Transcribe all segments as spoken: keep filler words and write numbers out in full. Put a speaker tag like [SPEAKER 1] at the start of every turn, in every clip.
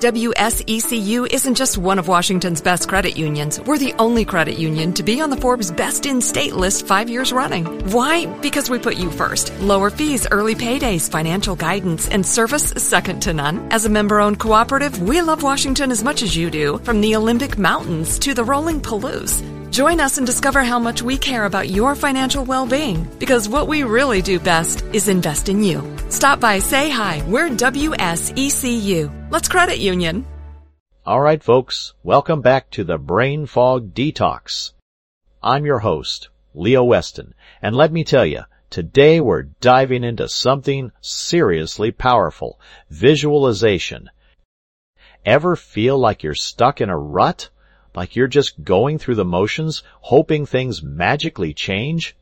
[SPEAKER 1] W S E C U isn't just one of Washington's best credit unions. We're the only credit union to be on the Forbes Best in State list five years running. Why? Because we put you first. Lower fees, early paydays, financial guidance, and service second to none. As a member-owned cooperative, we love Washington as much as you do, from the Olympic Mountains to the rolling Palouse. Join us and discover how much we care about your financial well-being, because what we really do best is invest in you. Stop by, say hi. We're W S E C U. Let's credit union.
[SPEAKER 2] All right, folks, welcome back to the Brain Fog Detox. I'm your host, Leo Weston, and let me tell you, today we're diving into something seriously powerful, visualization. Ever feel like you're stuck in a rut? Like you're just going through the motions, hoping things magically change?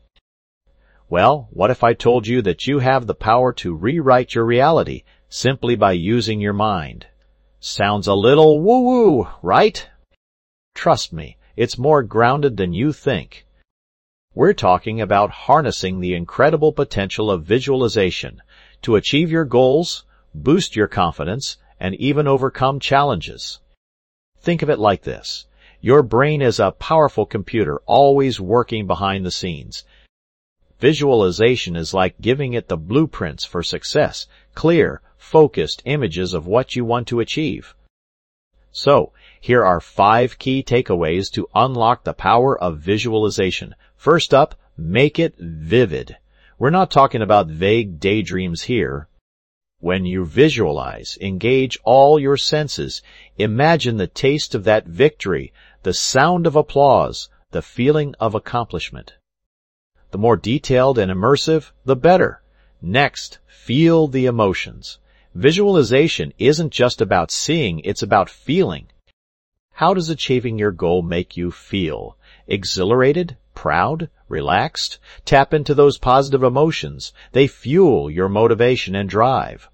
[SPEAKER 2] Well, what if I told you that you have the power to rewrite your reality simply by using your mind? Sounds a little woo-woo, right? Trust me, it's more grounded than you think. We're talking about harnessing the incredible potential of visualization to achieve your goals, boost your confidence, and even overcome challenges. Think of it like this. Your brain is a powerful computer always working behind the scenes. Visualization is like giving it the blueprints for success, clear, focused images of what you want to achieve. So, here are five key takeaways to unlock the power of visualization. First up, make it vivid. We're not talking about vague daydreams here. When you visualize, engage all your senses. Imagine the taste of that victory, the sound of applause, the feeling of accomplishment. The more detailed and immersive, the better. Next, feel the emotions. Visualization isn't just about seeing, it's about feeling. How does achieving your goal make you feel? Exhilarated? Proud? Relaxed? Tap into those positive emotions. They fuel your motivation and drive.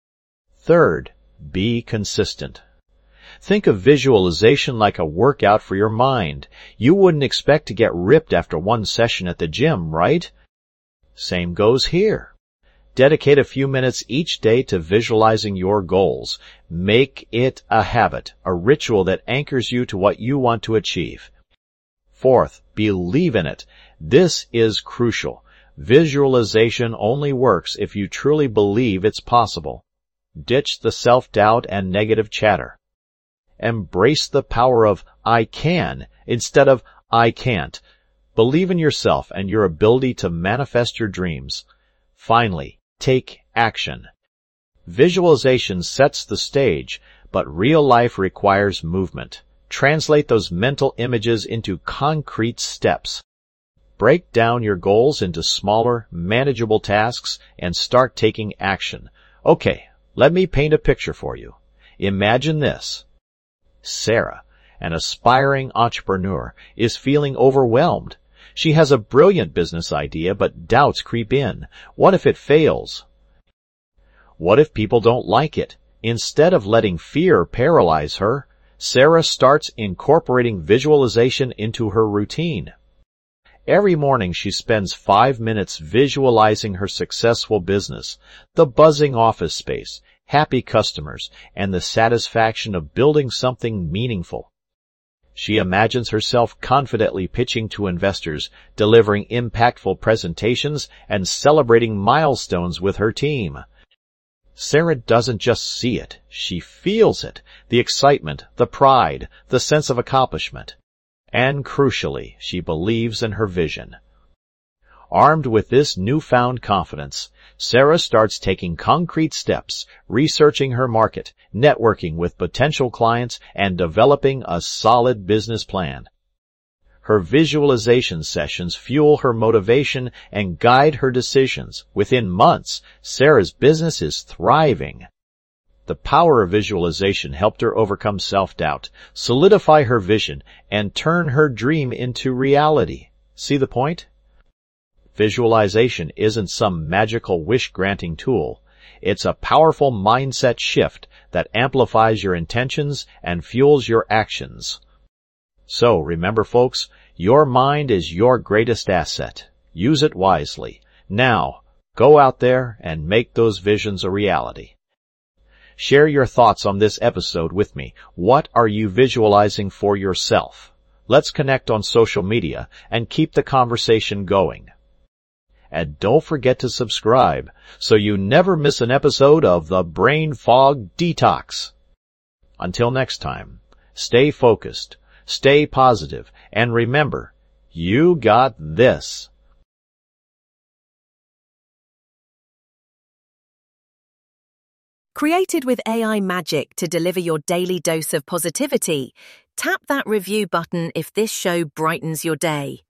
[SPEAKER 2] Third, be consistent. Think of visualization like a workout for your mind. You wouldn't expect to get ripped after one session at the gym, right? Same goes here. Dedicate a few minutes each day to visualizing your goals. Make it a habit, a ritual that anchors you to what you want to achieve. Fourth, believe in it. This is crucial. Visualization only works if you truly believe it's possible. Ditch the self-doubt and negative chatter. Embrace the power of I can instead of I can't. Believe in yourself and your ability to manifest your dreams. Finally, take action. Visualization sets the stage, but real life requires movement. Translate those mental images into concrete steps. Break down your goals into smaller, manageable tasks and start taking action. Okay, let me paint a picture for you. Imagine this. Sarah, an aspiring entrepreneur, is feeling overwhelmed. She has a brilliant business idea, but doubts creep in. What if it fails? What if people don't like it? Instead of letting fear paralyze her, Sarah starts incorporating visualization into her routine. Every morning she spends five minutes visualizing her successful business, the buzzing office space, happy customers, and the satisfaction of building something meaningful. She imagines herself confidently pitching to investors, delivering impactful presentations, and celebrating milestones with her team. Sarah doesn't just see it, she feels it, the excitement, the pride, the sense of accomplishment. And crucially, she believes in her vision. Armed with this newfound confidence, Sarah starts taking concrete steps, researching her market, networking with potential clients, and developing a solid business plan. Her visualization sessions fuel her motivation and guide her decisions. Within months, Sarah's business is thriving. The power of visualization helped her overcome self-doubt, solidify her vision, and turn her dream into reality. See the point? Visualization isn't some magical wish-granting tool. It's a powerful mindset shift that amplifies your intentions and fuels your actions. So, remember folks, your mind is your greatest asset. Use it wisely. Now, go out there and make those visions a reality. Share your thoughts on this episode with me. What are you visualizing for yourself? Let's connect on social media and keep the conversation going. And don't forget to subscribe so you never miss an episode of the Brain Fog Detox. Until next time, stay focused, stay positive, and remember, you got this.
[SPEAKER 3] Created with A I magic to deliver your daily dose of positivity, tap that review button if this show brightens your day.